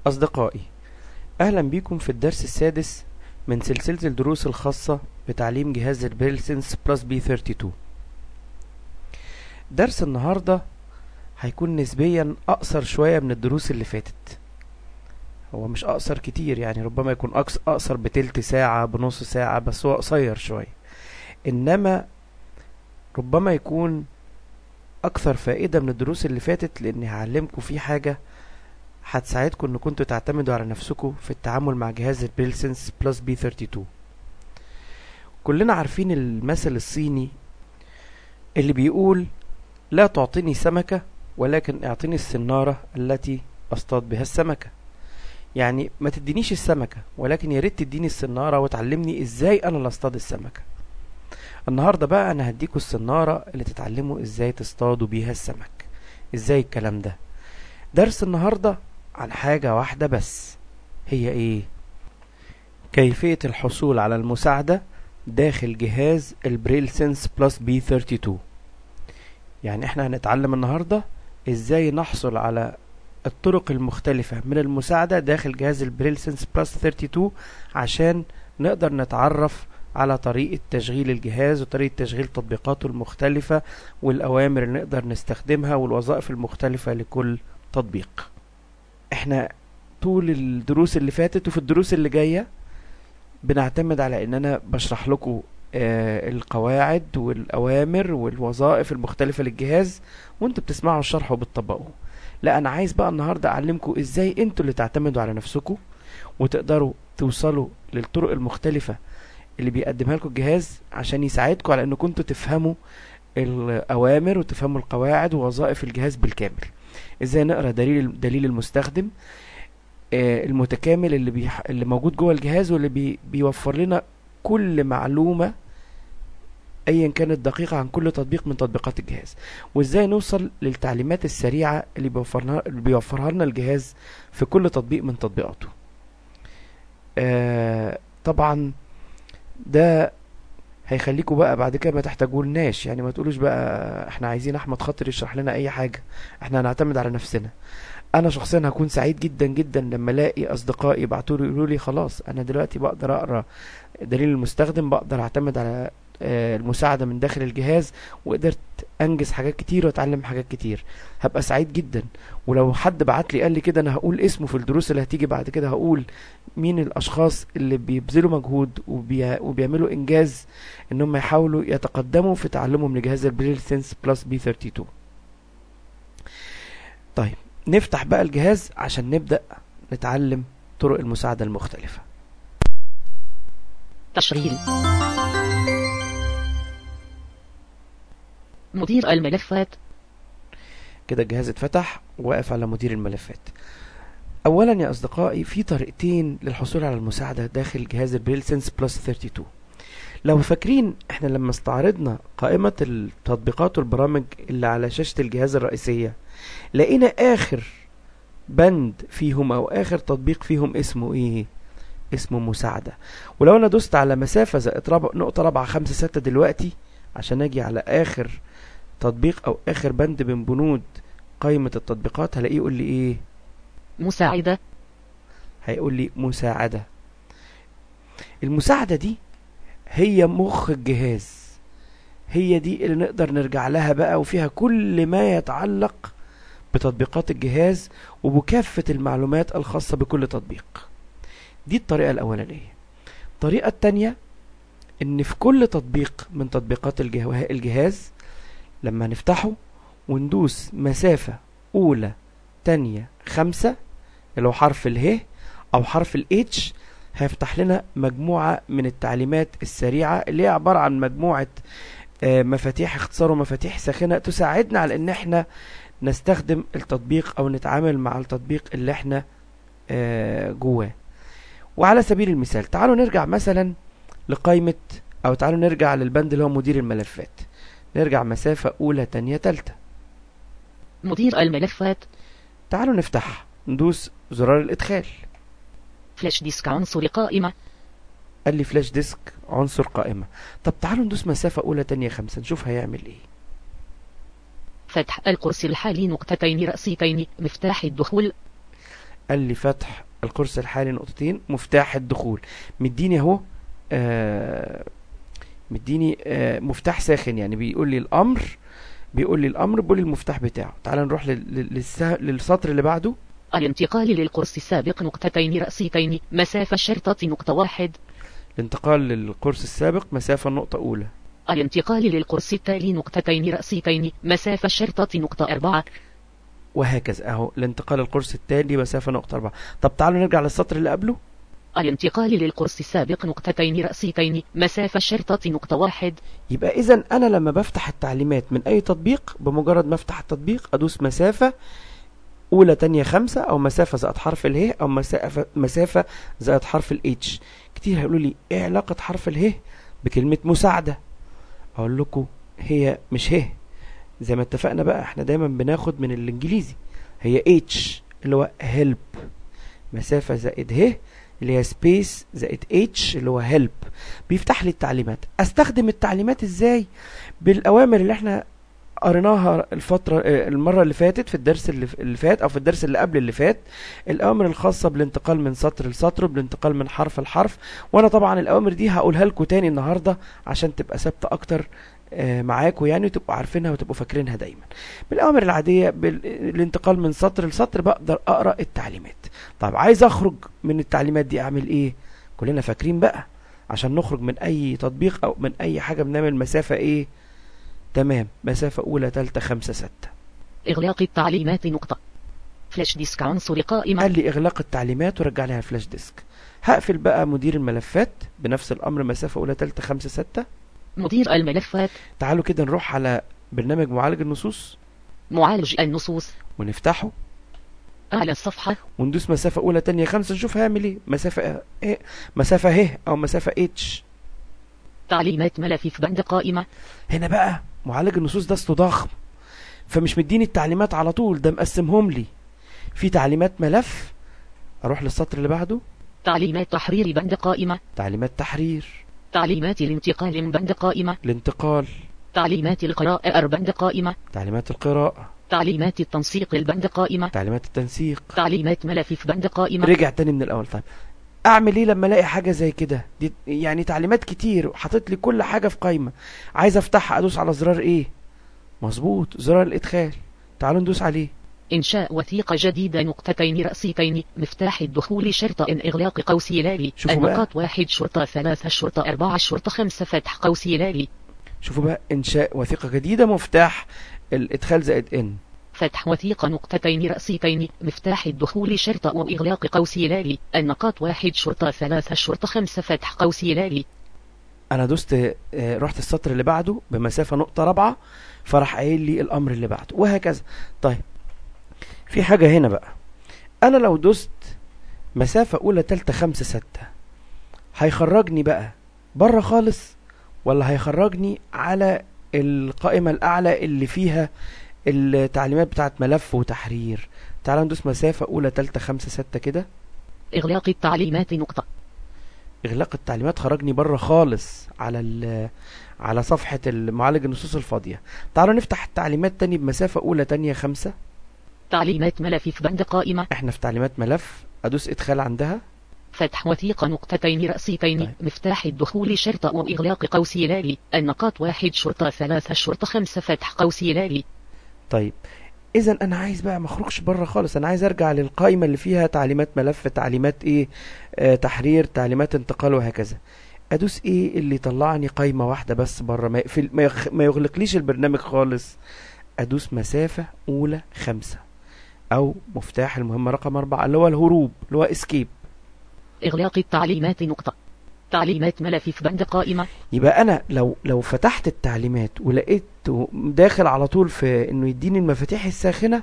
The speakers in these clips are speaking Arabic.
أصدقائي، أهلا بكم في الدرس السادس من سلسلة الدروس الخاصة بتعليم جهاز البريل سنس بلس بي 32. درس النهاردة هيكون نسبيا أقصر شوية من الدروس اللي فاتت. هو مش أقصر كتير، يعني ربما يكون أقصر بتلت ساعة بنص ساعة، بس هو قصير شوية. إنما ربما يكون أكثر فائدة من الدروس اللي فاتت، لأني هعلمكم فيه حاجة هتساعدكم ان كنتوا تعتمدوا على نفسكم في التعامل مع جهاز البريل سنس بلس بي 32. كلنا عارفين المثل الصيني اللي بيقول: لا تعطيني سمكة ولكن اعطيني السنارة التي اصطاد بها السمكة. يعني ما تدينيش السمكة، ولكن يا ريت تديني السنارة وتعلمني ازاي انا اللي اصطاد السمكة. النهاردة بقى انا هديكوا السنارة اللي تتعلموا ازاي تصطادوا بيها السمك. ازاي الكلام ده؟ درس النهاردة عن حاجة واحدة بس، هي ايه؟ كيفية الحصول على المساعدة داخل جهاز البريل سنس بلس بي 32. يعني احنا هنتعلم النهاردة ازاي نحصل على الطرق المختلفة من المساعدة داخل جهاز البريل سنس بلس 32 عشان نقدر نتعرف على طريقة تشغيل الجهاز وطريقة تشغيل تطبيقاته المختلفة والأوامر اللي نقدر نستخدمها والوظائف المختلفة لكل تطبيق. احنا طول الدروس اللي فاتت وفي الدروس اللي جاية بنعتمد على ان انا بشرح لكم القواعد والاوامر والوظائف المختلفة للجهاز، وانتوا بتسمعوا الشرح وبتطبقوه. لا، انا عايز بقى النهاردة اعلمكم ازاي انتوا اللي تعتمدوا على نفسكم وتقدروا توصلوا للطرق المختلفة اللي بيقدمها لكم الجهاز عشان يساعدكم على انكم انتوا تفهموا الاوامر وتفهموا القواعد ووظائف الجهاز بالكامل. ازاي نقرا دليل المستخدم المتكامل اللي موجود جوه الجهاز، واللي بيوفر لنا كل معلومة ايا كانت دقيقة عن كل تطبيق من تطبيقات الجهاز، وازاي نوصل للتعليمات السريعة اللي بيوفرها لنا الجهاز في كل تطبيق من تطبيقاته. طبعا ده هيخليكوا بقى بعد كده ما تحتاجولناش، يعني ما تقولوش بقى احنا عايزين احمد خاطر يشرح لنا اي حاجة، احنا هنعتمد على نفسنا. انا شخصيا هكون سعيد جدا جدا لما الاقي اصدقائي يبعتوا لي يقولوا لي خلاص انا دلوقتي بقدر اقرا دليل المستخدم، بقدر اعتمد على المساعدة من داخل الجهاز، وقدرت انجز حاجات كتير واتعلم حاجات كتير. هبقى سعيد جدا. ولو حد بعت لي قال لي كده انا هقول اسمه في الدروس اللي هتيجي بعد كده، هقول مين الاشخاص اللي بيبذلوا مجهود وبيعملوا انجاز انهم يحاولوا يتقدموا في تعلمهم لجهاز البريل سنس بلس بي 32. طيب نفتح بقى الجهاز عشان نبدأ نتعلم طرق المساعدة المختلفة. تشغيل مدير الملفات. كده الجهاز اتفتح وواقف على مدير الملفات. اولا يا اصدقائي، في طريقتين للحصول على المساعدة داخل جهاز البريل سنس بلس 32. لو فاكرين احنا لما استعرضنا قائمة التطبيقات والبرامج اللي على شاشة الجهاز الرئيسية، لقينا اخر بند فيهم او اخر تطبيق فيهم اسمه ايه؟ اسمه مساعدة. ولو انا دوست على مسافة زائد نقطة 456 دلوقتي عشان اجي على اخر تطبيق او اخر بند من بنود قائمة التطبيقات، هلاقيه يقول لي ايه؟ مساعدة. هيقول لي مساعدة. المساعدة دي هي مخ الجهاز، هي دي اللي نقدر نرجع لها بقى، وفيها كل ما يتعلق بتطبيقات الجهاز وبكافة المعلومات الخاصة بكل تطبيق. دي الطريقة الأولانية. الطريقة التانية ان في كل تطبيق من تطبيقات الجهاز لما نفتحه وندوس مسافة أولى تانية 5 اللي هو حرف اله أو حرف الاتش، هيفتح لنا مجموعة من التعليمات السريعة اللي هي عبارة عن مجموعة مفاتيح اختصار ومفاتيح ساخنة تساعدنا على ان احنا نستخدم التطبيق او نتعامل مع التطبيق اللي احنا جواه. وعلى سبيل المثال تعالوا نرجع مثلا لقائمة، او تعالوا نرجع للبند اللي هو مدير الملفات. نرجع مسافة اولى تانية تالتة. مدير الملفات. تعالوا نفتح، ندوس زرار الادخال. فلاش ديسك عنصر قائمة. قال لي فلاش ديسك عنصر قائمة. طب تعالوا ندوس مسافة اولى تانية 5 نشوف هيعمل ايه. فتح القرص الحالي نقطتين رأسيتين مفتاح الدخول. قال لي فتح القرص الحالي نقطتين، مفتاح الدخول. مديني اهو مديني مفتاح ساخن، يعني بيقول لي الامر بيقول لي المفتاح بتاعه. تعال نروح للسطر اللي بعده. الانتقال للقرص السابق نقطتين رأسيتين مسافة الشرطة نقطة 1. الانتقال للقرص السابق مسافة النقطة أولى. الانتقال للقرص التالي نقطتين رأسيتين مسافة الشرطة نقطة 4. وهكذا اهو الانتقال للقرص التالي مسافة نقطة 4. طب تعالوا نرجع للسطر اللي قبله. الانتقال للقرص السابق نقطتين رأسيتين مسافة الشرطة نقطة 1. يبقى إذن أنا لما بفتح التعليمات من أي تطبيق، بمجرد ما افتح التطبيق أدوس مسافة أولى تانية 5، أو مسافة زائد حرف اله، أو مسافة زائد حرف الاتش. كتير هيقولوا لي إيه علاقة حرف اله بكلمة مساعدة؟ أقول لكم هي مش هي، زي ما اتفقنا بقى احنا دايما بناخد من الإنجليزي، هي اتش اللي هو help، مسافة زائد ه اللي هي سبيس زائد اتش اللي هو هيلب. بيفتح لي التعليمات. استخدم التعليمات ازاي؟ بالاوامر اللي احنا قريناها المره اللي فاتت، في الدرس اللي فات، او في الدرس اللي قبل اللي فات. الاوامر الخاصه بالانتقال من سطر لسطر، بالانتقال من حرف لحرف. وانا طبعا الاوامر دي هقولها لكم تاني النهارده عشان تبقى ثابته اكتر معاكم يعني، وتبقوا عارفينها وتبقوا فاكرينها دايما. بالاوامر العاديه بالانتقال من سطر لسطر بقدر اقرا التعليمات. طيب عايز اخرج من التعليمات دي اعمل ايه؟ كلنا فاكرين بقى، عشان نخرج من اي تطبيق او من اي حاجه بنعمل مسافه ايه؟ تمام، مسافه اولى تالتة 5 6. اغلاق التعليمات نقطه. فلاش ديسك عنصر قائمه. قال لي اغلاق التعليمات ورجع لها فلاش ديسك. هقفل بقى مدير الملفات بنفس الامر، مسافه اولى تالتة 5 6. مدير الملفات. تعالوا كده نروح على برنامج معالج النصوص. معالج النصوص ونفتحه. أعلى الصفحة. وندوس مسافة أولى تانية 5، نشوف هيعمل ايه. مسافة ايه؟ مسافة ه أو مسافة اتش. تعليمات ملف في بند قائمة. هنا بقى معالج النصوص ده اسمه ضخم، فمش مديني التعليمات على طول، ده مقسمهم لي في تعليمات ملف. أروح للسطر اللي بعده. تعليمات تحرير بند قائمة. تعليمات تحرير. تعليمات الانتقال من بند قائمة. الانتقال. تعليمات القراءة بند قائمة. تعليمات القراءة. تعليمات التنسيق البند قائمة. تعليمات التنسيق. تعليمات ملف في بند قائمة. رجع تاني من الأول. طيب اعمل ايه لما الاقي حاجه زي كده؟ دي يعني تعليمات كتير حاطط لي كل حاجه في قائمه، عايز افتحها ادوس على زرار ايه؟ مظبوط، زرار الادخال. تعالوا ندوس عليه. إنشاء وثيقة جديدة نقطتين رأسيتين مفتاح الدخول شرطة إغلاق قوس يلالي النقاط 1 شرطة 3 شرطة 4 شرطة 5 فتح قوس يلالي. شوفوا بقى، إنشاء وثيقة جديدة مفتاح الإدخال زائد إن. فتح وثيقة نقطتين رأسيتين مفتاح الدخول شرطة وإغلاق قوس يلالي النقاط 1 شرطة 3 شرطة 5 فتح قوس يلالي. أنا دوست رحت السطر اللي بعده بمسافة نقطة 4، فراح قايل لي الأمر اللي بعده وهكذا. طيب في حاجة هنا بقى، أنا لو دوست مسافة أولى تالتة 5 6 هيخرجني بقى بره خالص، ولا هيخرجني على القائمة الأعلى اللي فيها التعليمات بتاعت ملف وتحرير؟ تعالوا ندوس مسافة أولى تالتة 5 6 كده. إغلاق التعليمات نقطة. إغلاق التعليمات خرجني بره خالص على صفحة المعالج النصوص الفاضية. تعالوا نفتح التعليمات تاني بمسافة أولى تانية 5. تعليمات ملف في بند قائمة. احنا في تعليمات ملف، أدوس إدخال عندها. فتح وثيقة نقطتين رأسيتين. طيب. مفتاح الدخول شرطة وإغلاق قوس يلالي النقاط 1 شرطة 3 شرطة 5 فتح قوس يلالي. طيب إذا أنا عايز بقى مخرجش بره خالص، أنا عايز أرجع للقائمة اللي فيها تعليمات ملف، تعليمات إيه تحرير، تعليمات انتقال وهكذا. أدوس إيه اللي يطلعني قائمة واحدة بس بره، ما يغلقليش البرنامج خالص. أدوس مسافة أولى 5 أو مفتاح المهمة رقم 4 اللي هو الهروب اللي هو اسكيب. إغلاق التعليمات نقطة. تعليمات ملف في بند قائمة. يبقى أنا لو فتحت التعليمات ولقيت داخل على طول في إنه يديني المفاتيح الساخنة،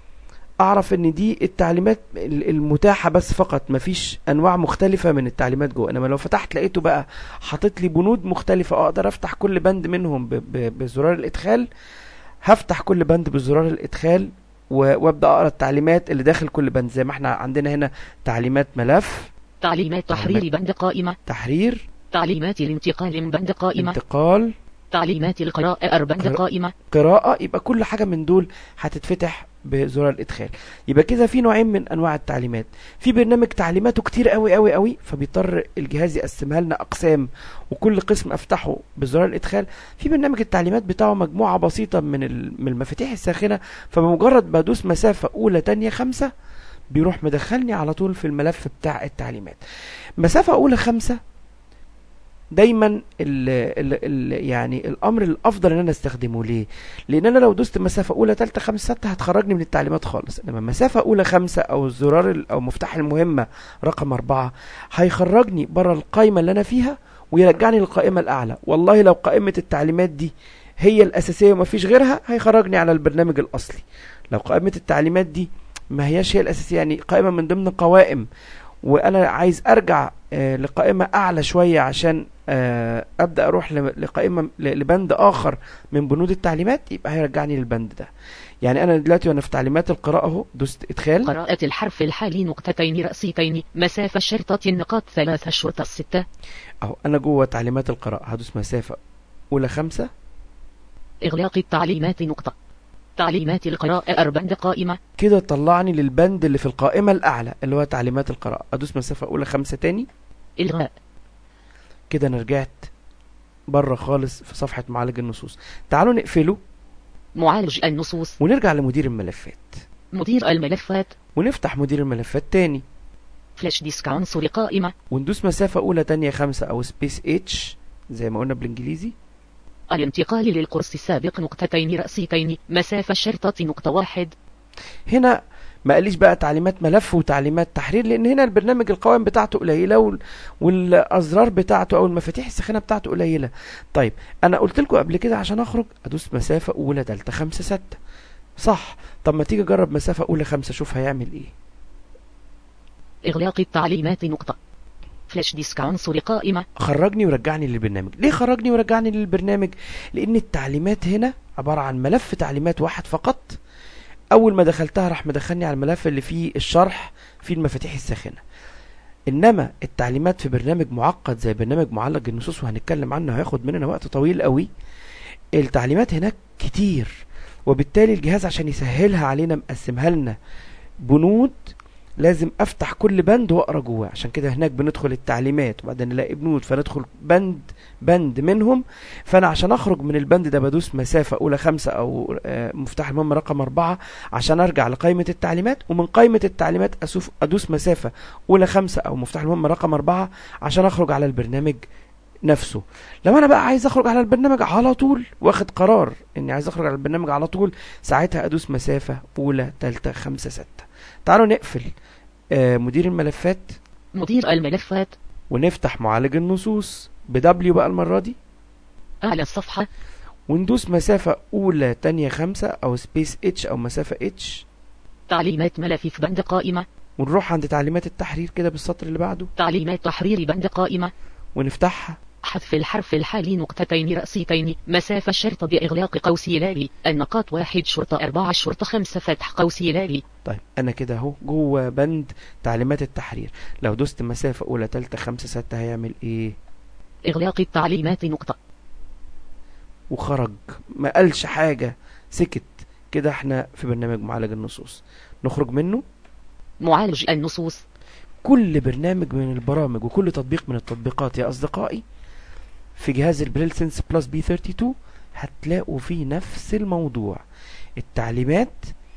أعرف إن دي التعليمات المتاحة بس فقط، مفيش أنواع مختلفة من التعليمات جوه. إنما لو فتحت لقيته بقى حاطط لي بنود مختلفة، أقدر أفتح كل بند منهم بزرار الإدخال. هفتح كل بند بزرار الإدخال وابدأ أقرأ التعليمات اللي داخل كل بند، زي ما احنا عندنا هنا تعليمات ملف، تعليمات تحرير بند قائمة، تحرير، تعليمات الانتقال من بند قائمة، انتقال، تعليمات القراءة بند قائمة، قراءة. يبقى كل حاجة من دول هتتفتح بزرار الادخال. يبقى كده في نوعين من انواع التعليمات. في برنامج تعليماته كتير قوي قوي قوي، فبيضطر الجهاز يقسمها لنا اقسام وكل قسم افتحه بزرار الادخال. في برنامج التعليمات بتاعه مجموعة بسيطة من المفاتيح الساخنة، فبمجرد بدوس مسافة اولى تانية 5 بيروح مدخلني على طول في الملف بتاع التعليمات. مسافة اولى 5 دايما يعني الامر الافضل ان انا استخدمه. ليه؟ لان انا لو دوست مسافه اولى تالتة 5 6 هتخرجني من التعليمات خالص. انما مسافه اولى 5 او الزرار او مفتاح المهمه رقم 4 هيخرجني بره القائمه اللي انا فيها ويرجعني للقائمه الاعلى. والله لو قائمه التعليمات دي هي الاساسيه وما فيش غيرها هيخرجني على البرنامج الاصلي. لو قائمه التعليمات دي ما هياش هي الاساسيه، يعني قائمه من ضمن قوائم، وانا عايز ارجع لقائمة اعلى شوية عشان ابدأ اروح لقائمة لبند اخر من بنود التعليمات، يبقى هيرجعني للبند ده. يعني انا دلوقتي وانا في تعليمات القراءة اهو دوست ادخال، قراءة الحرف الحالي نقطتين رأسيتين مسافة شرطة النقاط 3 الشرطة 6 اهو انا جوه تعليمات القراءة هدوس مسافة اولى 5. اغلاق التعليمات نقطة. تعليمات القراءة البند قائمة. كده طلعني للبند اللي في القائمة الأعلى اللي هو تعليمات القراءة. أدوس مسافة أولى 5 تاني. إلغاء. كده أنا رجعت بره خالص في صفحة معالج النصوص. تعالوا نقفله. معالج النصوص. ونرجع لمدير الملفات. مدير الملفات. ونفتح مدير الملفات تاني. فلاش ديسك عنصر قائمة. وندوس مسافة أولى تانية 5 أو سبيس اتش زي ما قلنا بالإنجليزي. الانتقال للقرص السابق نقطتين رأسيتين مسافة شرطة نقطة 1. هنا ما قاليش بقى تعليمات ملف وتعليمات تحرير، لان هنا البرنامج القوائم بتاعته قليله والازرار بتاعته او المفاتيح الساخنه بتاعته قليله. طيب انا قلت لكم قبل كده عشان اخرج ادوس مسافه اولى تالتة 5 6 صح. طب ما تيجي جرب مسافه اولى 5 شوف هيعمل ايه. اغلاق التعليمات نقطه. فلاش ديسك عنصر قائمة. خرجني ورجعني للبرنامج. ليه خرجني ورجعني للبرنامج؟ لان التعليمات هنا عبارة عن ملف تعليمات واحد فقط. اول ما دخلتها راح مدخلني على الملف اللي فيه الشرح فيه المفاتيح الساخنة. انما التعليمات في برنامج معقد زي برنامج معالج النصوص وهنتكلم عنه هياخد مننا وقت طويل قوي، التعليمات هناك كتير، وبالتالي الجهاز عشان يسهلها علينا مقسمها لنا بنود لازم افتح كل بند واقرا جواه. عشان كده هناك بندخل التعليمات وبعدين نلاقي بنود فندخل بند منهم. فانا عشان اخرج من البند ده بدوس مسافة اولى 5 او مفتاح المهمة رقم 4 عشان ارجع لقائمة التعليمات، ومن قائمة التعليمات ادوس مسافة اولى 5 او مفتاح المهمة رقم 4 عشان اخرج على البرنامج نفسه. لو انا بقى عايز اخرج على البرنامج على طول واخد قرار اني عايز اخرج على البرنامج على طول، ساعتها ادوس مسافة اولى تالتة 5 6. تعالوا نقفل مدير الملفات. مدير الملفات. ونفتح معالج النصوص بدبليو بقى المرة دي. اعلى الصفحة. وندوس مسافة اولى تانية 5 او سبيس اتش او مسافة اتش. تعليمات ملف في بند قائمة. ونروح عند تعليمات التحرير كده بالسطر اللي بعده. تعليمات تحرير بند قائمة. ونفتحها. حذف الحرف الحالي نقطتين رأسيتين مسافة شرطة بإغلاق قوسي لالي النقاط 1 شرطة 4 شرطة 5 فتح قوسي لالي. طيب أنا كده أهو جوه بند تعليمات التحرير. لو دوست مسافة أولى تالتة 5 6 هيعمل إيه؟ إغلاق التعليمات نقطة. وخرج ما قالش حاجة، سكت كده. احنا في برنامج معالج النصوص نخرج منه. معالج النصوص. كل برنامج من البرامج وكل تطبيق من التطبيقات يا أصدقائي في جهاز البريل سنس بلس بي 32 هتلاقوا فيه نفس الموضوع. التعليمات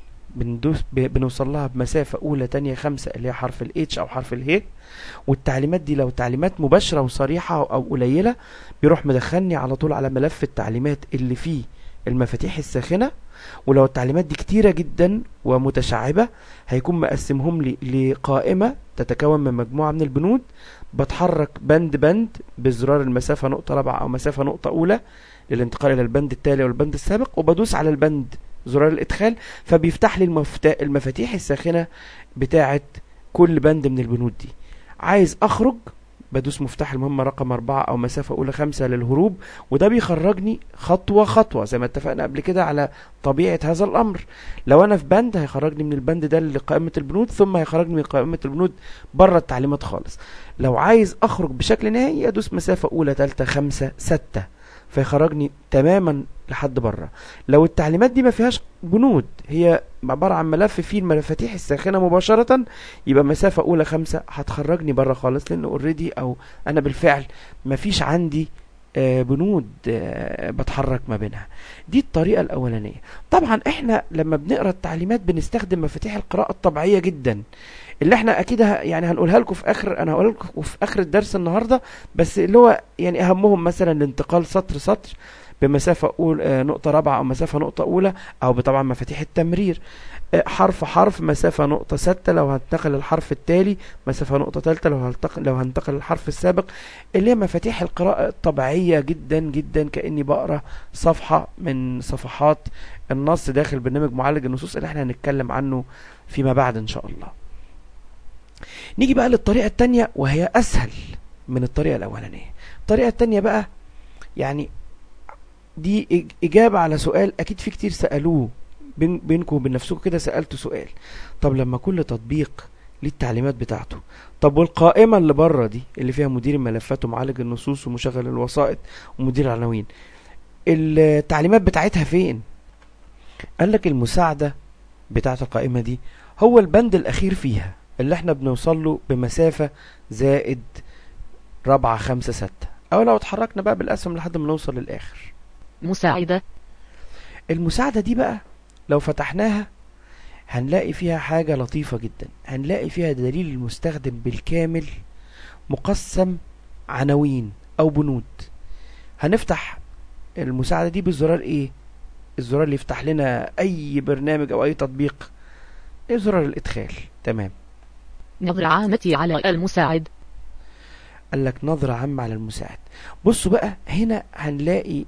بنوصل لها بمسافة أولى تانية 5 اللي هي حرف الاتش أو حرف الهي. والتعليمات دي لو تعليمات مباشرة وصريحة أو قليلة بيروح مدخلني على طول على ملف التعليمات اللي فيه المفاتيح الساخنة. ولو التعليمات دي كتيرة جدا ومتشعبة هيكون مقسمهم لي لقائمة تتكون من مجموعة من البنود. بتحرك بند بزرار المسافة نقطة 4 أو مسافة نقطة أولى للانتقال إلى البند التالي والبند السابق، وبدوس على البند زرار الإدخال فبيفتح لي المفاتيح الساخنة بتاعة كل بند من البنود دي. عايز أخرج بدوس مفتاح المهمة رقم 4 أو مسافة أولى 5 للهروب، وده بيخرجني خطوة خطوة زي ما اتفقنا قبل كده على طبيعة هذا الأمر. لو أنا في بند هيخرجني من البند ده لقائمة البنود، ثم هيخرجني من قائمة البنود بره التعليمات خالص. لو عايز أخرج بشكل نهائي أدوس مسافة أولى تالتة 5 6. فيخرجني تماما لحد بره. لو التعليمات دي ما فيهاش بنود، هي عبارة عن ملف فيه المفاتيح الساخنة مباشرة، يبقى مسافة أولى 5 هتخرجني بره خالص، لأن اوريدي أو أنا بالفعل ما فيش عندي بنود بتحرك ما بينها. دي الطريقة الأولانية. طبعا احنا لما بنقرأ التعليمات بنستخدم مفاتيح القراءة الطبيعية جدا، اللي احنا اكيد يعني هنقولها لكم في اخر، انا هقولها لكم في اخر الدرس النهارده، بس اللي هو يعني اهمهم مثلا الانتقال سطر سطر بمسافه نقطه رابعه، او مسافه نقطه اولى، او طبعا مفاتيح التمرير حرف حرف، مسافه نقطه 6 لو هنتقل للحرف التالي، مسافه نقطه 3 لو هنتقل للحرف السابق، اللي هي مفاتيح القراءه الطبيعيه جدا جدا، كاني بقرا صفحه من صفحات النص داخل برنامج معالج النصوص اللي احنا هنتكلم عنه فيما بعد ان شاء الله. نيجي بقى للطريقة التانية، وهي أسهل من الطريقة الأولانية. الطريقة التانية بقى يعني دي إجابة على سؤال أكيد في كتير سألوه بينكم وبين نفسكم كده، سألتوا سؤال: طب لما كل تطبيق ليه التعليمات بتاعته، طب والقائمة اللي بره دي اللي فيها مدير الملفات ومعالج النصوص ومشغل الوسائط ومدير العناوين، التعليمات بتاعتها فين؟ قال لك المساعدة بتاعت القائمة دي هو البند الأخير فيها، اللي احنا بنوصل له بمسافة زائد 4 5 6، او لو اتحركنا بقى بالاسهم لحد ما نوصل للاخر. مساعدة. المساعدة دي بقى لو فتحناها هنلاقي فيها حاجة لطيفة جدا، هنلاقي فيها دليل المستخدم بالكامل مقسم عناوين او بنود. هنفتح المساعدة دي بالزرار ايه؟ الزرار اللي يفتح لنا اي برنامج او اي تطبيق، زرار الادخال. تمام. نظرة عامة على المساعد. قال لك نظرة عامة على المساعد. بصوا بقى هنا هنلاقي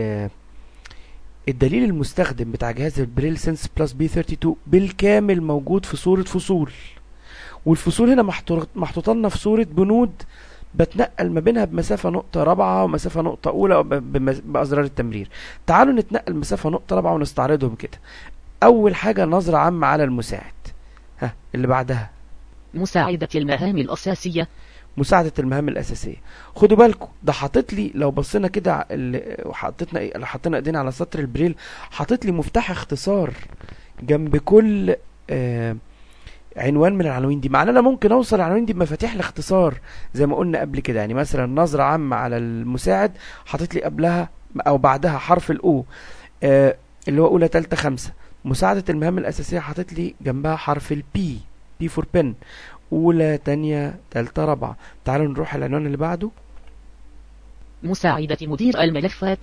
الدليل المستخدم بتاع جهاز البريل سنس بلس بي 32 بالكامل موجود في صورة فصول، والفصول هنا محطوطة لنا في صورة بنود بتنقل ما بينها بمسافة نقطة رابعة ومسافة نقطة أولى بأزرار التمرير. تعالوا نتنقل مسافة نقطة رابعة ونستعرضهم كده. أول حاجة نظرة عامة على المساعد. اللي بعدها مساعدة المهام الأساسية. مساعدة المهام الأساسية. خدوا بالكم ده حاطط لي، لو بصينا كده حطينا ايدينا على سطر البريل، حاطط لي مفتاح اختصار جنب كل عنوان من العناوين دي. معناه انا ممكن اوصل العناوين دي بمفاتيح الاختصار زي ما قلنا قبل كده. يعني مثلا نظرة عامة على المساعد حاطط لي قبلها او بعدها حرف الاو اللي هو اولى تالتة 5. مساعدة المهام الأساسية حاطط لي جنبها حرف البي، بي فور بن، أولى تانية تالتة رابعة. تعالوا نروح العنوان اللي بعده. مساعدة مدير الملفات.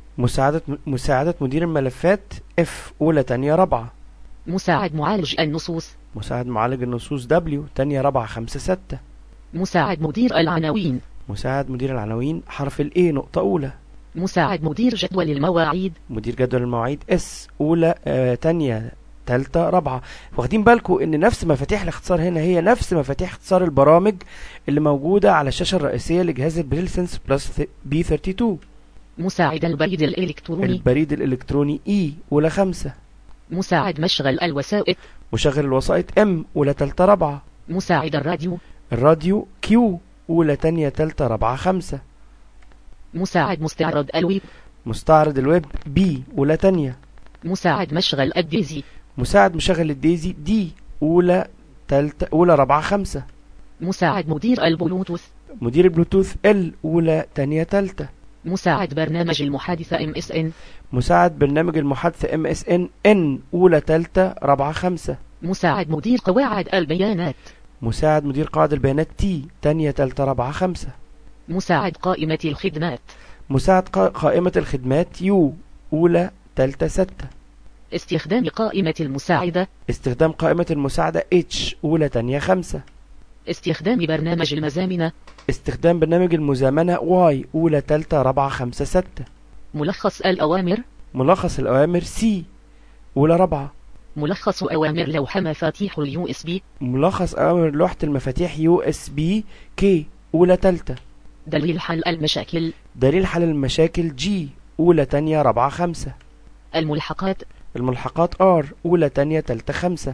مساعدة مدير الملفات اف، أولى تانية رابعة. مساعد معالج النصوص. مساعد معالج النصوص دبليو، تانية رابعة 5 6. مساعد مدير العناوين. مساعد مدير العناوين حرف الاي، نقطة أولى. مساعد مدير جدول المواعيد. مدير جدول المواعيد اس، أولى تانية تالتة رابعة. واخدين بالكم ان نفس مفاتيح الاختصار هنا هي نفس مفاتيح اختصار البرامج اللي موجودة على الشاشة الرئيسية لجهاز البريل سنس بلس بي 32. مساعد البريد الإلكتروني. البريد الإلكتروني اي، أولى 5. مساعد مشغل الوسائط. مشغل الوسائط ام، أولى تالتة رابعة. مساعد الراديو. الراديو كيو، أولى تانية تالتة رابعة 5. مساعد مستعرض الويب. مستعرض الويب بي، أولى تانية. مساعد مشغل الديزي. مساعد مشغل الديزي دي، أولى رابعة 5. مساعد مدير البلوتوث. مدير البلوتوث ال، أولى تانية تالتة. مساعد برنامج المحادثة MSN. مساعد برنامج المحادثة MSN N، أولى تالتة رابعة 5. مساعد مدير قواعد البيانات. مساعد مدير قواعد البيانات تي، تانية تالتة رابعة 5. مساعد قائمة الخدمات. مساعد قائمة الخدمات يو، أولى تالتة 6. استخدام قائمة المساعدة. استخدام قائمة المساعدة H، أولى تانية 5. استخدام برنامج المزامنة. استخدام برنامج المزامنة Y، أولى تالتة رابعة 5 6. ملخص الأوامر. ملخص الأوامر C، أولى رابعة. ملخص أوامر لوحة مفاتيح USB. ملخص أوامر لوحة المفاتيح USB K، أولى تالتة. دليل حل المشاكل. دليل حل المشاكل G، أولى تانية رابعة 5. الملحقات. الملحقات R، أولى تانية تالتة 5.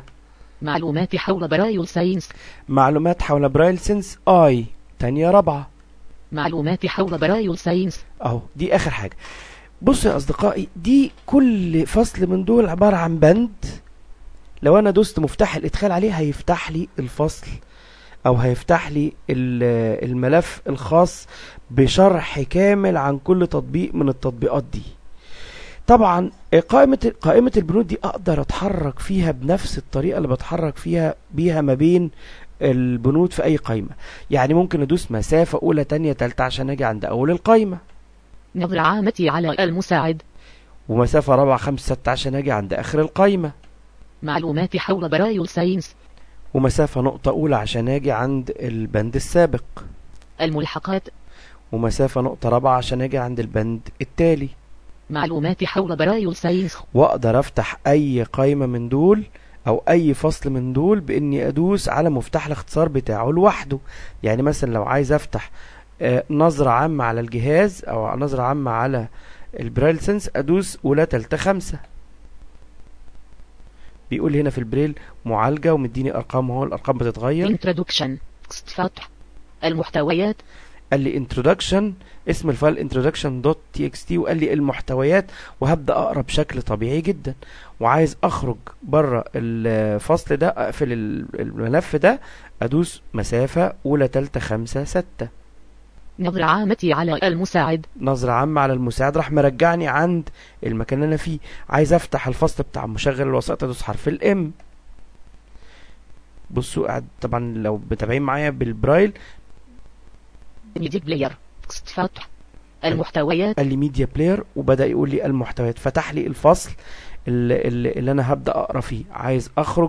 معلومات حول برايل ساينس. معلومات حول برايل سنس I، تانية رابعة. معلومات حول برايل ساينس اهو دي اخر حاجة. بصوا يا اصدقائي، دي كل فصل من دول عبارة عن بند. لو انا دوست مفتاح الادخال عليه هيفتح لي الفصل او هيفتح لي الملف الخاص بشرح كامل عن كل تطبيق من التطبيقات دي. طبعا قائمة البنود دي اقدر اتحرك فيها بنفس الطريقة اللي بتحرك فيها بيها ما بين البنود في اي قائمة. يعني ممكن ادوس مسافة اولى تانية تالتة عشان اجي عند اول القائمة، نظرة عامة على المساعد، ومسافة رابعة خمسة ستة عشان اجي عند اخر القائمة، معلومات حول برايل ساينس، ومسافة نقطة اولى عشان اجي عند البند السابق، الملحقات، ومسافة نقطة رابعة عشان اجي عند البند التالي. معلومات حول برايل ساينس. واقدر افتح اي قائمة من دول او اي فصل من دول باني ادوس على مفتاح الاختصار بتاعه لوحده. يعني مثلا لو عايز افتح نظرة عامة على الجهاز او نظرة عامة على البرايل سنس، ادوس اولى تالتة خمسة. بيقول هنا في البريل معالجة ومديني ارقام، اهو الارقام بتتغير. introduction فتح المحتويات، قال لي introduction، اسم الفايل introduction.txt، وقال لي المحتويات، وهبدأ اقرا بشكل طبيعي جدا. وعايز اخرج بره الفصل ده، اقفل الملف ده، ادوس مسافة اولى تالتة خمسة ستة. نظرة عامة على المساعد، نظرة عامة على المساعد، راح مرجعني عند المكان اللي انا فيه. عايز افتح الفصل بتاع مشغل الوسائط، ادوس حرف الام. بصوا قاعد طبعا لو متابعين معايا بالبرايل، ميديا بلاير فتح المحتويات، قال لي ميديا بلاير وبدأ يقول لي المحتويات، فتح لي الفصل اللي انا هبدأ اقرا فيه. عايز اخرج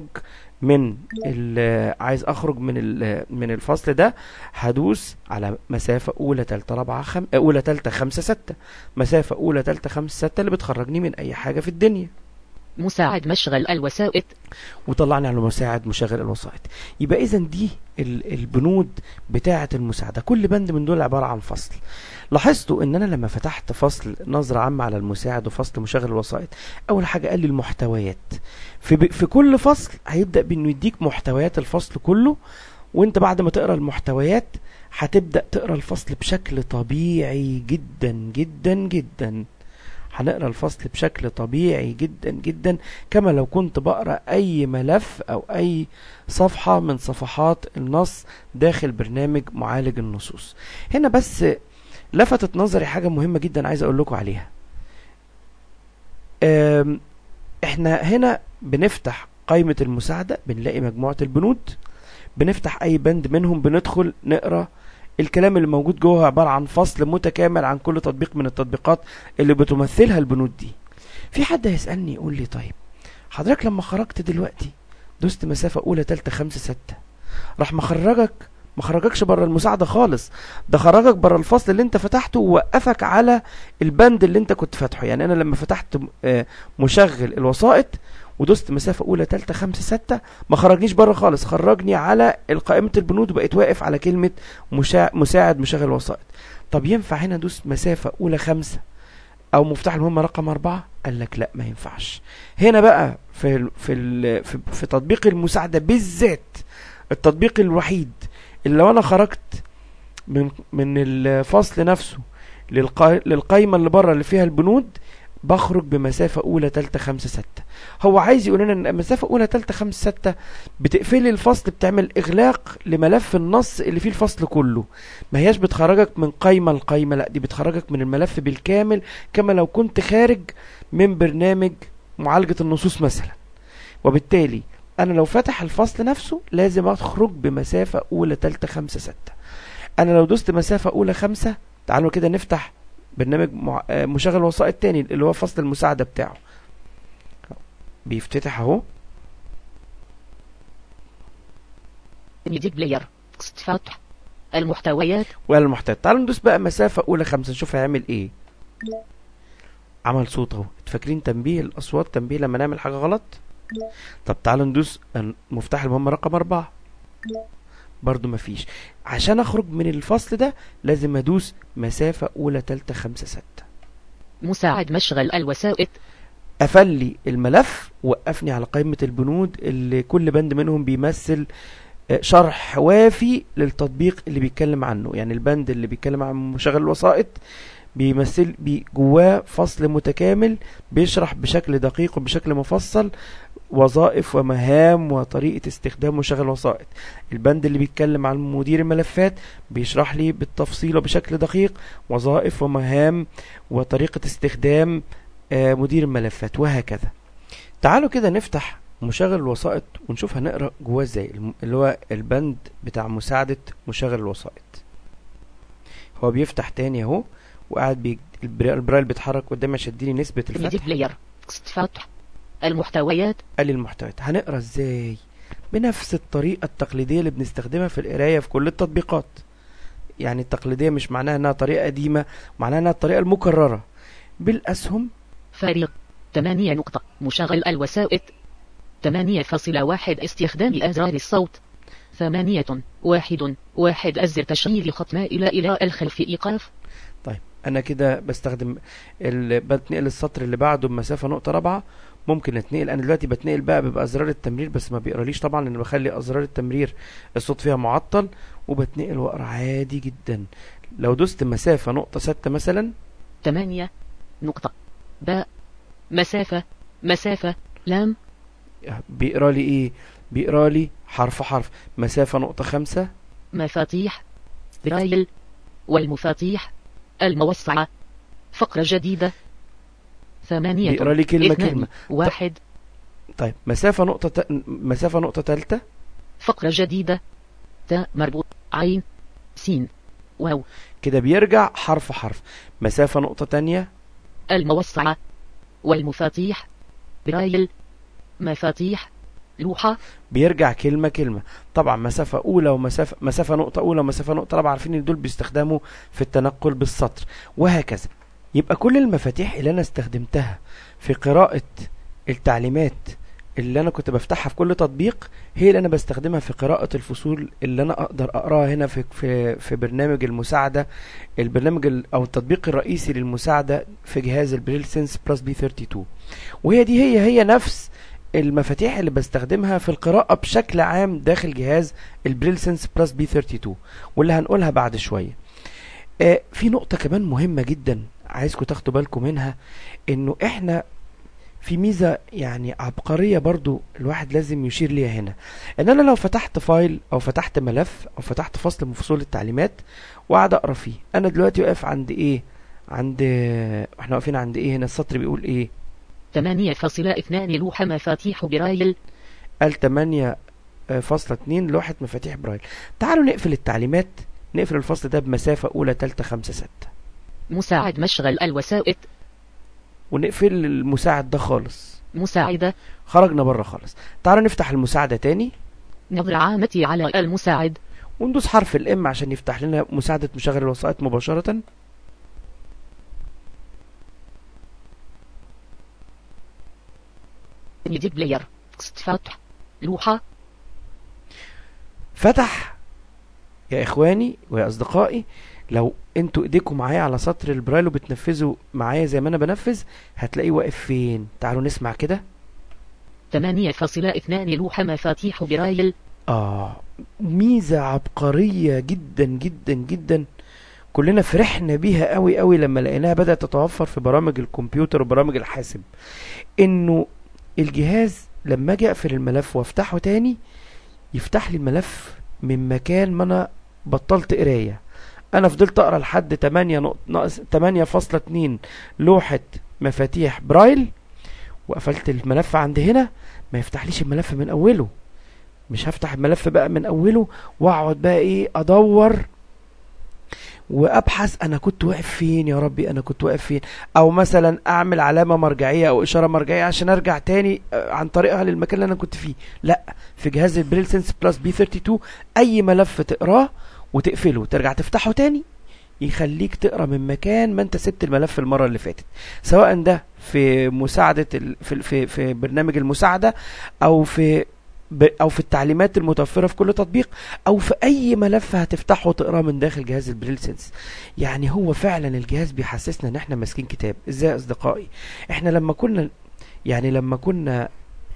من الفصل ده، هدوس على مسافة اولى تالتة رابعة اولى تالتة خمسة ستة، مسافة اولى تالتة خمسة ستة اللي بتخرجني من اي حاجة في الدنيا. مساعد مشغل الوسائط، وطلعني على مساعد مشغل الوسائط. يبقى اذا دي البنود بتاعة المساعدة، كل بند من دول عبارة عن فصل. لاحظتوا ان انا لما فتحت فصل نظرة عامة على المساعد وفصل مشغل الوسائط، اول حاجة قال لي المحتويات. في كل فصل هيبدأ بانه يديك محتويات الفصل كله، وانت بعد ما تقرأ المحتويات هتبدأ تقرأ الفصل بشكل طبيعي جدا جدا جدا. هنقرأ الفصل بشكل طبيعي جدا جدا، كما لو كنت بقرأ اي ملف او اي صفحة من صفحات النص داخل برنامج معالج النصوص. هنا بس لفتت نظري حاجة مهمة جدا عايز اقول لكم عليها. احنا هنا بنفتح قائمة المساعدة، بنلاقي مجموعة البنود، بنفتح اي بند منهم، بندخل نقرأ الكلام اللي موجود جوه. عبارة عن فصل متكامل عن كل تطبيق من التطبيقات اللي بتمثلها البنود دي. في حد هيسألني يقول لي طيب حضرتك لما خرجت دلوقتي دوست مسافة اولى تالتة خمسة ستة، راح ما خرجكش بره المساعدة خالص، ده خرجك بره الفصل اللي انت فتحته ووقفك على البند اللي انت كنت فاتحه. يعني انا لما فتحت مشغل الوسائط ودوست مسافة اولى تالتة خمسة ستة، ما خرجنيش بره خالص، خرجني على قائمة البنود وبقيت واقف على كلمة مساعد مشغل الوسائط. طب ينفع هنا ادوس مسافة اولى خمسة او مفتاح المهمة رقم 4؟ قال لك لا، ما ينفعش. هنا بقى في تطبيق المساعدة بالذات، التطبيق الوحيد اللي لو انا خرجت من الفصل نفسه للقائمة اللي بره اللي فيها البنود، بخرج بمسافة اولى تالتة خمسة ستة. هو عايز يقول لنا ان مسافة اولى تالتة خمسة ستة بتقفل الفصل، بتعمل اغلاق لملف النص اللي فيه الفصل كله. ما هياش بتخرجك من قائمة لقائمة، لا دي بتخرجك من الملف بالكامل، كما لو كنت خارج من برنامج معالجة النصوص مثلا. وبالتالي انا لو فتح الفصل نفسه لازم اخرج بمسافة اولى تالتة خمسة ستة. انا لو دوست مسافة اولى خمسة، تعالوا كده نفتح برنامج مشغل وسائط تاني اللي هو فصل المساعدة بتاعه، بيفتتح اهو. ميديا بلاير فتح المحتويات، والمحتويات. تعالوا ندوس بقى مسافة اولى خمسة نشوف هيعمل ايه. عمل صوت اهو. فاكرين تنبيه الاصوات، تنبيه لما نعمل حاجة غلط؟ طب تعالوا ندوس مفتاح المهمة رقم 4، برضو مفيش. عشان اخرج من الفصل ده لازم ادوس مسافة اولى تالتة خمسة ستة. مساعد مشغل الوسائط، قفل لي الملف، وقفني على قائمة البنود اللي كل بند منهم بيمثل شرح وافي للتطبيق اللي بيتكلم عنه. يعني البند اللي بيتكلم عن مشغل الوسائط بيمثل جواه فصل متكامل بيشرح بشكل دقيق وبشكل مفصل وظائف ومهام وطريقة استخدام مشغل الوسائط. البند اللي بيتكلم عن مدير الملفات بيشرح لي بالتفصيل وبشكل دقيق وظائف ومهام وطريقة استخدام مدير الملفات، وهكذا. تعالوا كده نفتح مشغل الوسائط ونشوف هنقرأ جواه ازاي، اللي هو البند بتاع مساعدة مشغل الوسائط. هو بيفتح تاني اهو، وقاعد البرايل بيتحرك قدامي عشان يديني نسبة الفتح. المحتويات. قال لي المحتويات هنقرأ ازاي؟ بنفس الطريقة التقليدية اللي بنستخدمها في القراية في كل التطبيقات. يعني التقليدية مش معناها انها طريقة قديمة، معناها انها الطريقة المكررة. بالأسهم. فارغ 8 نقطة. مشغل الوسائط 8.1 استخدام أزرار الصوت 8.1 أزر تشغيل ختمة إلى الخلف إيقاف. طيب أنا كده بستخدم بتنقل السطر اللي بعده بمسافة نقطة 4. ممكن اتنقل، أنا دلوقتي بتنقل بقى بأزرار التمرير بس ما بيقراليش طبعا لأن بخلي أزرار التمرير الصوت فيها معطل، وبتنقل وأقرأ عادي جدا. لو دوست مسافة نقطة 6 مثلا 8 نقطة باء مسافة لام، بيقرا لي ايه؟ بيقرا لي حرف حرف. مسافة نقطة 5 مفاتيح برايل والمفاتيح الموسعة فقرة جديدة 8 بيقرا لي كلمة كلمة 1. طيب مسافة نقطة 3 فقرة جديدة تاء مربوط عين سين واو. كده بيرجع حرف حرف. مسافة نقطة تانية الموسعة والمفاتيح برايل مفاتيح لوحة، بيرجع كلمة كلمة. طبعا مسافة أولى مسافة نقطة أولى ومسافة نقطة رابعة، عارفين ان دول بيستخدموا في التنقل بالسطر، وهكذا. يبقى كل المفاتيح اللي أنا استخدمتها في قراءة التعليمات اللي أنا كنت بفتحها في كل تطبيق هي اللي أنا بستخدمها في قراءة الفصول اللي أنا أقدر أقراها هنا في برنامج المساعدة، البرنامج أو التطبيق الرئيسي للمساعدة في جهاز البريل سنس بلس بي 32. وهي دي هي نفس المفاتيح اللي بستخدمها في القراءة بشكل عام داخل جهاز البريل سنس بلس بي 32 واللي هنقولها بعد شوية. في نقطة كمان مهمة جدا عايزكم تاخدوا بالكم منها، انه احنا في ميزة يعني عبقرية برضو الواحد لازم يشير ليها هنا، ان انا لو فتحت فايل او فتحت ملف او فتحت فصل من فصول التعليمات وقعد اقرا فيه، انا دلوقتي واقف عند ايه؟ احنا واقفين عند ايه هنا؟ السطر بيقول ايه؟ 8.2 لوحة مفاتيح برايل. قال 8.2 لوحة مفاتيح برايل. تعالوا نقفل التعليمات، نقفل الفصل ده بمسافة أولى 3 5 6. مساعد مشغل الوسائط، ونقفل المساعد ده خالص. مساعدة، خرجنا بره خالص. تعالوا نفتح المساعدة تاني، نظرة عامة على المساعد، وندوس حرف الام عشان يفتح لنا مساعدة مشغل الوسائط مباشرة. ميدي بلاير فتح لوحة. فتح. يا اخواني ويا اصدقائي، لو انتوا ايديكم معايا على سطر البرايل وبتنفذوا معايا زي ما انا بنفذ هتلاقيه واقف فين؟ تعالوا نسمع كده. 8.2 لوحة مفاتيح برايل. ميزة عبقرية جدا جدا جدا، كلنا فرحنا بيها قوي قوي لما لقيناها بدأت تتوفر في برامج الكمبيوتر وبرامج الحاسب، انه الجهاز لما اجي اقفل الملف وافتحه تاني يفتح لي الملف من مكان ما انا بطلت قرايه. انا فضلت اقرا لحد 8.2 لوحة مفاتيح برايل وقفلت الملف عند هنا، ما يفتحليش الملف من اوله. مش هفتح الملف بقى من اوله واقعد بقى ايه ادور وابحث انا كنت واقف فين، يا ربي انا كنت واقف فين، او مثلا اعمل علامة مرجعية او اشارة مرجعية عشان ارجع تاني عن طريقها للمكان اللي انا كنت فيه. لا، في جهاز البريل سنس بلس بي 32 اي ملف تقراه وتقفله وترجع تفتحه تاني يخليك تقرا من مكان ما انت سبت الملف المرة اللي فاتت، سواء ده في مساعدة في برنامج المساعدة او في التعليمات المتوفرة في كل تطبيق، او في اي ملف هتفتحه وتقراه من داخل جهاز البريل سنس. يعني هو فعلا الجهاز بيحسسنا ان احنا ماسكين كتاب. ازاي يا اصدقائي؟ احنا لما كنا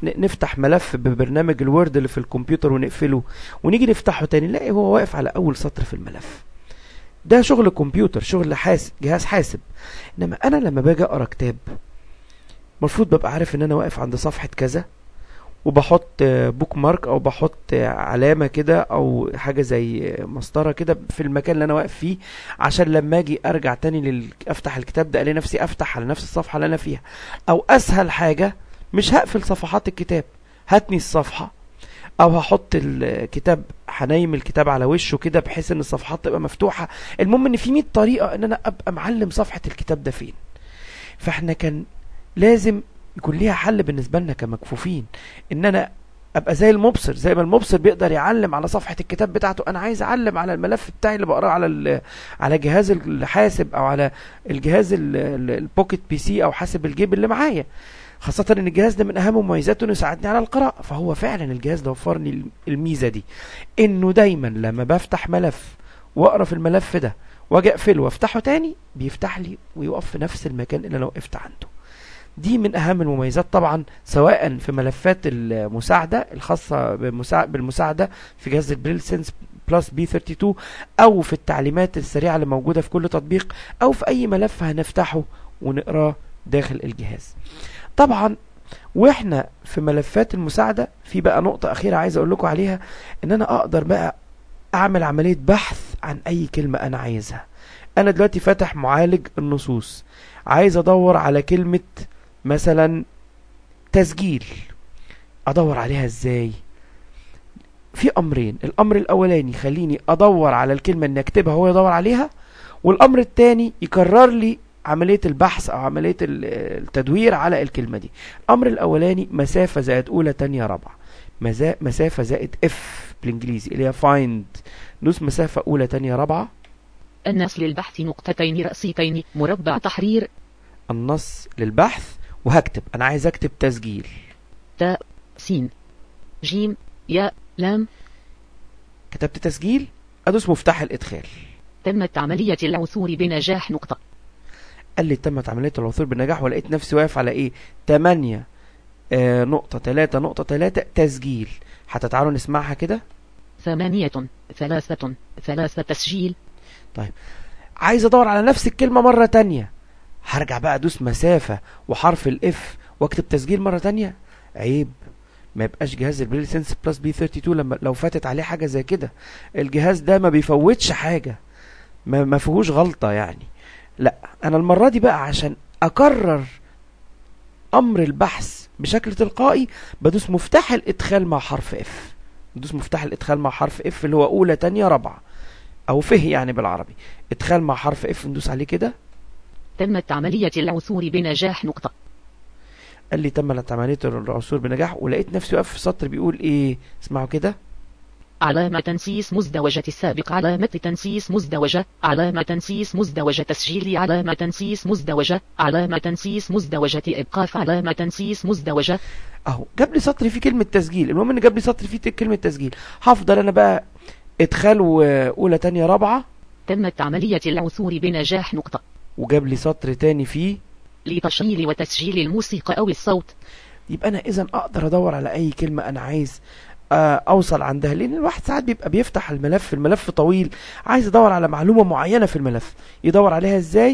نفتح ملف ببرنامج الوورد اللي في الكمبيوتر ونقفله ونيجي نفتحه تاني نلاقي هو واقف على اول سطر في الملف. ده شغل كمبيوتر، شغل جهاز حاسب. انما انا لما باجي اقرا كتاب المفروض ببقى عارف ان انا واقف عند صفحة كذا، وبحط بوك مارك او بحط علامة كده او حاجة زي مسطرة كده في المكان اللي انا واقف فيه، عشان لما اجي ارجع تاني افتح الكتاب ده الاقي نفسي افتح على نفس الصفحة اللي انا فيها. او اسهل حاجة مش هقفل صفحات الكتاب، هتني الصفحة او هحط الكتاب، هنيم الكتاب على وشه كده بحيث ان الصفحات تبقى مفتوحة. المهم ان في 100 طريقة ان انا ابقى معلم صفحة الكتاب ده فين. فاحنا كان لازم يكون ليها حل بالنسبة لنا كمكفوفين، ان انا ابقى زي المبصر، زي ما المبصر بيقدر يعلم على صفحة الكتاب بتاعته، انا عايز اعلم على الملف بتاعي اللي بقراه على جهاز الحاسب او على الجهاز البوكيت بي سي او حاسب الجيب اللي معايا. خاصة ان الجهاز ده من اهم مميزاته انه يساعدني على القراءة. فهو فعلا الجهاز ده وفرني الميزة دي، انه دايما لما بفتح ملف واقرا في الملف ده واجي اقفله وافتحه تاني بيفتح لي ويقف في نفس المكان اللي انا وقفت عنده. دي من اهم المميزات طبعا، سواء في ملفات المساعدة الخاصة بالمساعدة في جهاز البريل سينس بلس بي 32، او في التعليمات السريعة اللي موجودة في كل تطبيق، او في اي ملف هنفتحه ونقراه داخل الجهاز. طبعا واحنا في ملفات المساعدة في بقى نقطة اخيرة عايز اقول لكم عليها، ان انا اقدر بقى اعمل عملية بحث عن اي كلمة انا عايزها. انا دلوقتي فاتح معالج النصوص، عايز ادور على كلمة مثلا تسجيل، ادور عليها ازاي؟ في امرين، الامر الاولاني خليني ادور على الكلمة اني اكتبها هو يدور عليها، والامر الثاني يكرر لي عملية البحث او عملية التدوير على الكلمة دي. الامر الاولاني مسافة زائد اولى تانية رابعة، مسافة زائد اف بالانجليزي اللي هي find، ندوس مسافة اولى تانية رابعة. النص للبحث نقطتين رأسيتين مربع تحرير. النص للبحث، وهكتب انا عايز اكتب تسجيل، تاء سين جيم ياء لام. كتبت تسجيل، ادوس مفتاح الادخال. تمت عملية العثور بنجاح نقطة. قال لي تمت عملية العثور بنجاح، ولقيت نفسي واقف على ايه؟ 8 نقطة 3 نقطة 3 تسجيل. حتى تعالوا نسمعها كده. 8 3 3 تسجيل. طيب عايز ادور على نفس الكلمة مرة تانية، هرجع بقى ادوس مسافة وحرف الاف واكتب تسجيل مرة تانية. عيب، ما يبقاش جهاز البريل سينس بلس بي 32 لو فاتت عليه حاجة زي كده. الجهاز ده ما بيفوتش حاجة، ما فيهوش غلطة يعني. لا، انا المرة دي بقى عشان اكرر امر البحث بشكل تلقائي بدوس مفتاح الادخال مع حرف اف. بدوس مفتاح الادخال مع حرف اف اللي هو اولى تانية رابعة او فه يعني بالعربي. ادخال مع حرف اف، ندوس عليه كده. تمت عملية العثور بنجاح نقطة. قال لي تمت عملية العثور بنجاح، ولقيت نفسي واقف في سطر بيقول ايه؟ اسمعوا كده. علامة تنسيس مزدوجة السابق، علامة تنسيس مزدوجة، علامة تنسيس مزدوجة تسجيل، علامة تنسيس مزدوجة، علامة تنسيس مزدوجة إيقاف، علامة تنسيس مزدوجة. اهو جاب لي سطر فيه كلمة تسجيل. المهم ان جاب لي سطر فيه كلمة تسجيل. هفضل انا بقى ادخال واولى تانية رابعة. تمت عملية العثور بنجاح نقطة. وجاب لي سطر تاني فيه لتشغيل وتسجيل الموسيقى او الصوت. يبقى انا اذا اقدر ادور على اي كلمة انا عايز اوصل عندها، لان الواحد ساعات بيبقى بيفتح الملف طويل، عايز يدور على معلومة معينة في الملف. يدور عليها ازاي؟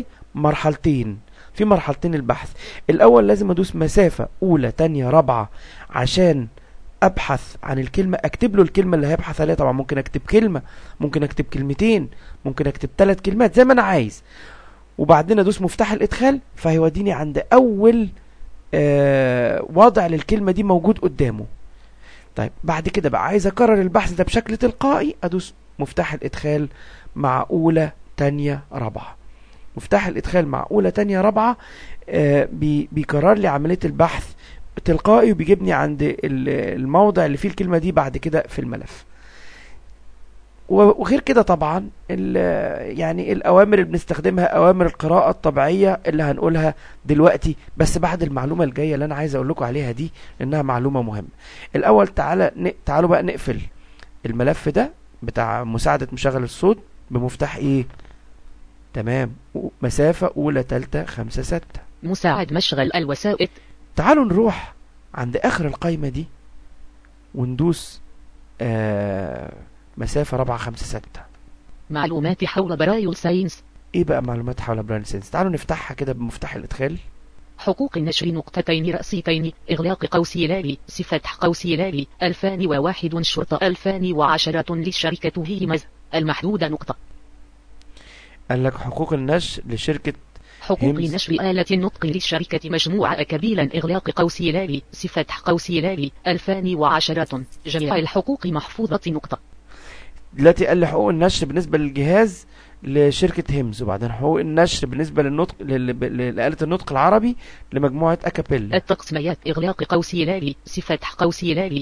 في مرحلتين البحث. الاول لازم ادوس مسافة اولى تانية رابعة عشان ابحث عن الكلمة، اكتب له الكلمة اللي هيبحث عليها. طبعا ممكن اكتب كلمة، ممكن اكتب كلمتين، ممكن اكتب 3 كلمات زي ما انا عايز. وبعدين ادوس مفتاح الادخال فهيوديني عند اول وضع للكلمة دي موجود قدامه. طيب بعد كده بقى عايز اكرر البحث ده بشكل تلقائي، ادوس مفتاح الادخال مع اولى تانية رابعة. مفتاح الادخال مع اولى تانية رابعة بيكرر لي عملية البحث تلقائي، وبيجيبني عند الموضع اللي فيه الكلمة دي بعد كده في الملف. وغير كده طبعا يعني الأوامر اللي بنستخدمها أوامر القراءة الطبيعية اللي هنقولها دلوقتي، بس بعد المعلومة الجاية اللي أنا عايز أقول لكم عليها دي لأنها معلومة مهمة. الأول تعالوا بقى نقفل الملف ده بتاع مساعدة مشغل الصوت بمفتاح إيه؟ تمام، مسافة أولى تالتة 5 6. مساعد مشغل الوسائط. تعالوا نروح عند اخر القايمة دي وندوس مسافة 4 5 6. معلومات حول برايل ساينس. ايه بقى معلومات حول برايل ساينس؟ تعالوا نفتحها كده بمفتاح الادخال. حقوق النشر نقطتين رأسيتين إغلاق قوس لالي فتح قوس لالي 2001 شرطة 2010 للشركة هيمز المحدودة نقطة. قال لك حقوق النشر لشركة حقوق نشر آلة النطق للشركة مجموعة كبيلا إغلاق قوس لالي فتح قوس لالي 2010 جميع الحقوق محفوظة نقطة. دلوقتي قال لي حقوق النشر بالنسبة للجهاز لشركة هيمز، وبعدين حقوق النشر بالنسبة للنطق لآلة النطق العربي لمجموعة أكابيلا. التقسيمات إغلاق قوس لالي فتح قوس لالي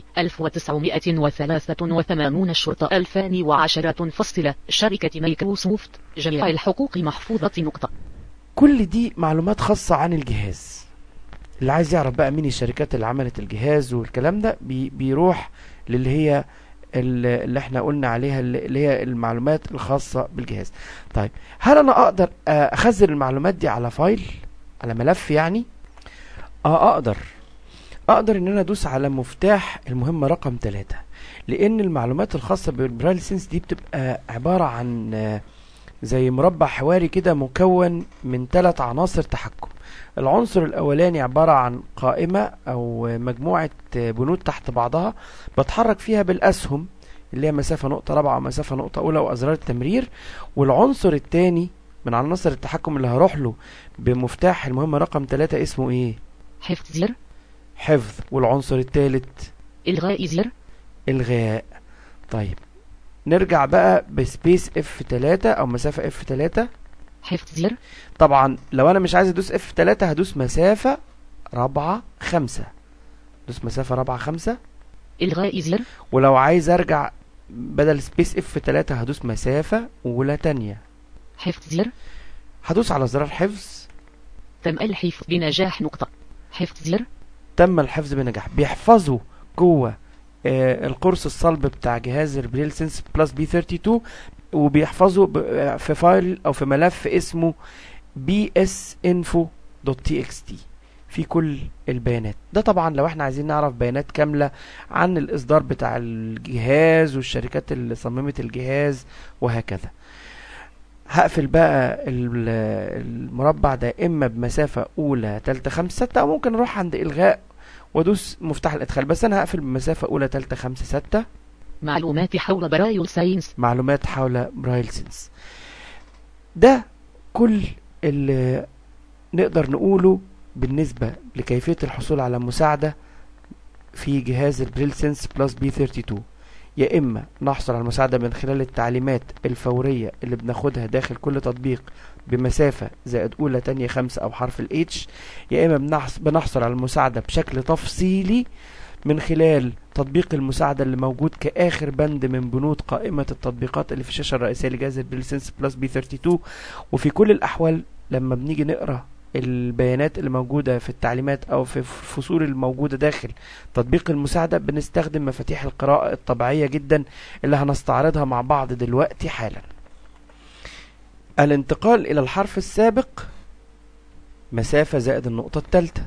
1983 شرطة 2010 فصل شركة مايكروسوفت جميع الحقوق محفوظة نقطة. كل دي معلومات خاصة عن الجهاز. اللي عايز يعرف بقى مين الشركات اللي عملت الجهاز والكلام ده بيروح للي هي اللي احنا قلنا عليها اللي هي المعلومات الخاصة بالجهاز. طيب هل انا اقدر اخزن المعلومات دي على فايل، على ملف يعني؟ اقدر ان انا ادوس على مفتاح المهمة رقم 3، لان المعلومات الخاصة بالبرايل سينس دي بتبقى عبارة عن زي مربع حواري كده مكون من 3 عناصر تحكم. العنصر الاولاني عبارة عن قائمة او مجموعة بنود تحت بعضها بتحرك فيها بالاسهم اللي هي مسافة نقطة رابعة ومسافة نقطة اولى وازرار التمرير. والعنصر الثاني من عناصر التحكم اللي هروح له بمفتاح المهمة رقم 3 اسمه ايه؟ حفظ زر. حفظ. والعنصر الثالث الغاء زر. الغاء. طيب نرجع بقى بسبيس F3 او مسافة F3. حفظ زر. طبعا لو انا مش عايز ادوس F3 هدوس مسافة 4 5. دوس مسافة 4 5. الغاء زر. ولو عايز ارجع بدل سبيس F3 هدوس مسافة اولى تانية. حفظ زر. هدوس على زرار حفظ. تم الحفظ بنجاح نقطة. حفظ زر. تم الحفظ بنجاح. بيحفظوا جوه القرص الصلب بتاع جهاز البرايل سينس بلس B32، وبيحفظوا في فايل او في ملف اسمه bsinfo.txt في كل البيانات. ده طبعا لو احنا عايزين نعرف بيانات كاملة عن الاصدار بتاع الجهاز والشركات اللي صممت الجهاز وهكذا. هقفل بقى المربع ده اما بمسافة اولى تالتة 5 6، او ممكن اروح عند الغاء وادوس مفتاح الادخال، بس انا هقفل بمسافة اولى تالتة 5 6. معلومات حول برايل ساينس. معلومات حول برايل سينس. ده كل اللي نقدر نقوله بالنسبة لكيفية الحصول على مساعدة في جهاز البرايل سينس بلس B32. يا اما نحصل على المساعدة من خلال التعليمات الفورية اللي بناخدها داخل كل تطبيق بمسافة زائد اولى تانية 5 او حرف الاتش، يا اما بنحصل على المساعدة بشكل تفصيلي من خلال تطبيق المساعدة اللي موجود كآخر بند من بنود قائمة التطبيقات اللي في الشاشة الرئيسية لجهاز البرايل سينس بلس B32. وفي كل الأحوال لما بنيجي نقرأ البيانات اللي موجودة في التعليمات أو في الفصول الموجودة داخل تطبيق المساعدة بنستخدم مفاتيح القراءة الطبيعية جدا اللي هنستعرضها مع بعض دلوقتي حالا. الانتقال إلى الحرف السابق مسافة زائد النقطة الثالثة.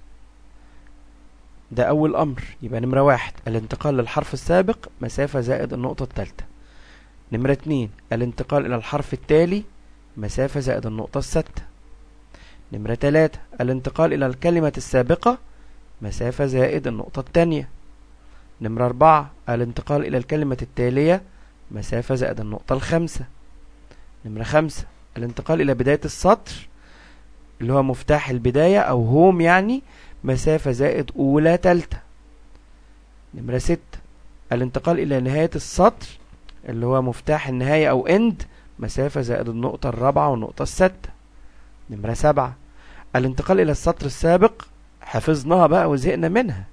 ده أول أمر، يبقى نمرة 1 الانتقال للحرف السابق مسافة زائد النقطة الثالثة. نمرة 2 الانتقال إلى الحرف التالي مسافة زائد النقطة السادسة. نمرة 3 الانتقال إلى الكلمة السابقة مسافة زائد النقطة الثانية. نمرة 4 الانتقال إلى الكلمة التالية مسافة زائد النقطة الخامسة. نمرة 5 الانتقال إلى بداية السطر اللي هو مفتاح البداية أو هوم يعني مسافة زائد أولى تالتة. نمرة 6 الانتقال إلى نهاية السطر اللي هو مفتاح النهاية أو end مسافة زائد النقطة الرابعة والنقطة السادسة. نمرة 7 الانتقال إلى السطر السابق حفظناها بقى وزهقنا منها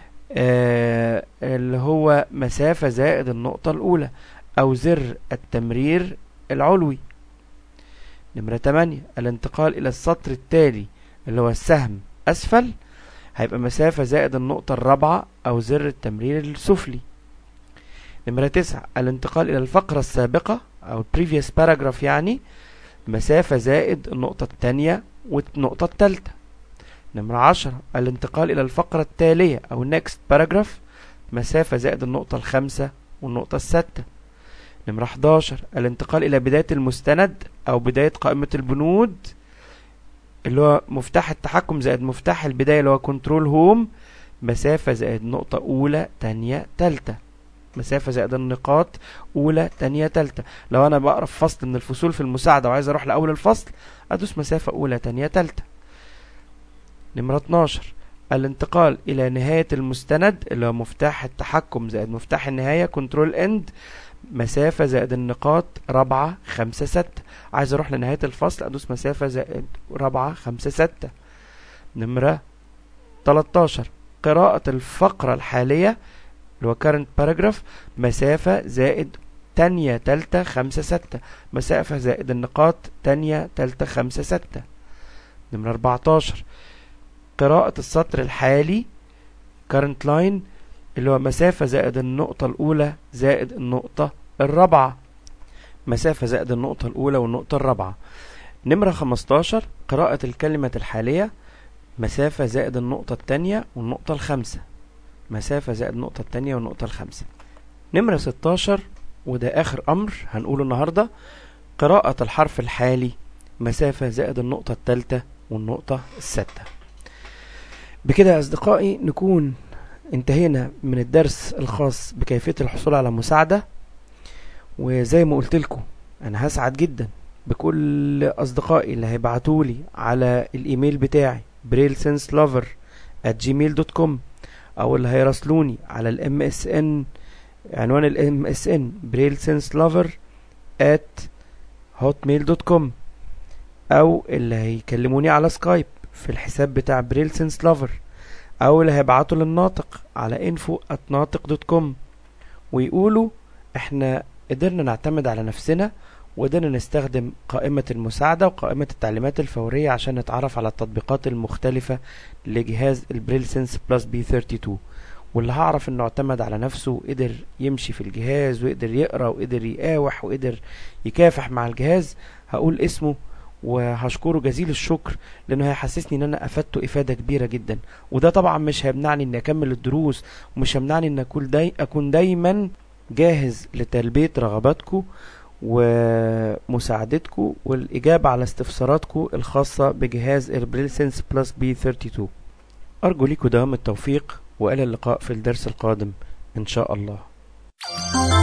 اللي هو مسافة زائد النقطة الأولى أو زر التمرير العلوي. نمرة 8 الانتقال إلى السطر التالي اللي هو السهم أسفل هيبقى مسافة زائد النقطة الرابعة أو زر التمرير السفلي. نمرة 9 الانتقال إلى الفقرة السابقة أو previous paragraph يعني مسافة زائد النقطة الثانية والنقطة الثالثة. نمرة 10 الانتقال إلى الفقرة التالية أو next paragraph، مسافة زائد النقطة 5 والنقطة 6. نمرة 11 الانتقال إلى بداية المستند أو بداية قائمة البنود، اللي هو مفتاح التحكم زائد مفتاح البداية اللي هو كنترول هوم، مسافة زائد نقطة أولى تانية تالتة، مسافة زائد النقاط أولى تانية تالتة. لو أنا بقرأ في فصل من الفصول في المساعدة وعايز أروح لأول الفصل أدوس مسافة أولى تانية تالتة. نمرة 12 الانتقال إلى نهاية المستند اللي هو مفتاح التحكم زائد مفتاح النهاية كنترول اند، مسافة زائد النقاط 4 5 6. عايز أروح لنهاية الفصل أدوس مسافة زائد 4 5 6. نمرة 13 قراءة الفقرة الحالية اللي هو current paragraph، مسافة زائد تانية تالتة 5 6، مسافة زائد النقاط تانية تالتة 5 6. نمرة 14 قراءة السطر الحالي current line اللي هو مسافة زائد النقطة الأولى زائد النقطة الرابعة، مسافة زائد النقطة الأولى والنقطة الرابعة. نمرة 15 قراءة الكلمة الحالية، مسافة زائد النقطة التانية والنقطة الخامسة، مسافة زائد النقطة التانية والنقطة الخامسة. نمرة 16 وده آخر أمر هنقوله النهاردة، قراءة الحرف الحالي، مسافة زائد النقطة التالتة والنقطة الستة. بكده يا أصدقائي نكون انتهينا من الدرس الخاص بكيفية الحصول على مساعدة. وزي ما قلت لكم أنا هسعد جدا بكل أصدقائي اللي هيبعتولي على الإيميل بتاعي braillesenselover@gmail.com، أو اللي هيراسلوني على MSN، عنوان MSN braillesenselover@hotmail.com، أو اللي هيكلموني على سكايب في الحساب بتاع braillesenselover، أو اللي هيبعتوا للناطق على info@natic.com ويقولوا احنا قدرنا نعتمد على نفسنا وقدرنا نستخدم قائمة المساعدة وقائمة التعليمات الفورية عشان نتعرف على التطبيقات المختلفة لجهاز البريلسنس بلس B32، واللي هعرف انه اعتمد على نفسه وقدر يمشي في الجهاز وقدر يقرأ وقدر يقاوح وقدر يكافح مع الجهاز هقول اسمه وهشكره جزيل الشكر، لانه هيحسسني ان انا افدته افادة كبيرة جدا. وده طبعا مش هيمنعني اني اكمل الدروس، ومش هيمنعني ان اكون دايما جاهز لتلبية رغباتكم ومساعدتكم والإجابة على استفساراتكم الخاصة بجهاز البريلسنس بلس B32. أرجو لكم دوام التوفيق، وإلى اللقاء في الدرس القادم إن شاء الله.